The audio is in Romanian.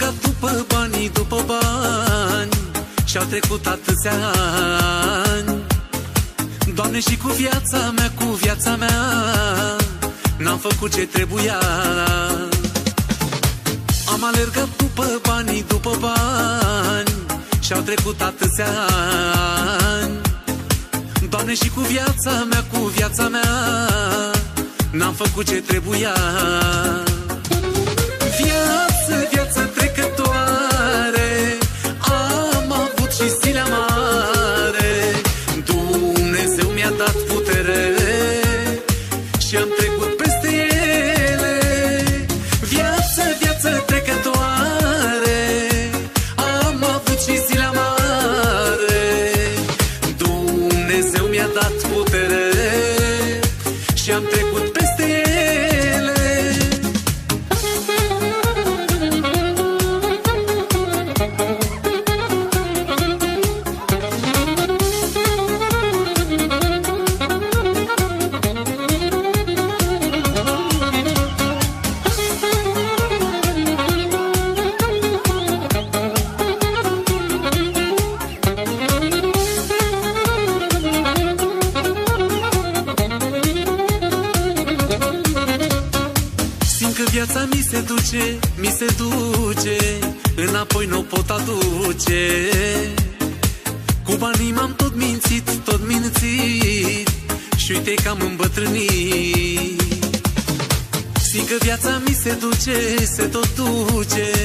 alergat după banii, după bani, și-au trecut atâția ani. Doamne, și cu viața mea, cu viața mea, n-am făcut ce trebuia. Am alergat după banii, după bani, și-au trecut atâția ani. Doamne, și cu viața mea, cu viața mea, n-am făcut ce trebuia. Viață, viață trecătoare, am avut și zile amare. Dumnezeu mi-a dat putere și am trecut peste ele. Viață, viață trecătoare, am avut și zile amare. Dumnezeu mi-a dat putere și am trecut peste ele. Viața mi se duce, înapoi nu pot aduce. Cu banii m-am tot mințit, și uite că am îmbătrânit. Simt că viața mi se duce, se tot duce,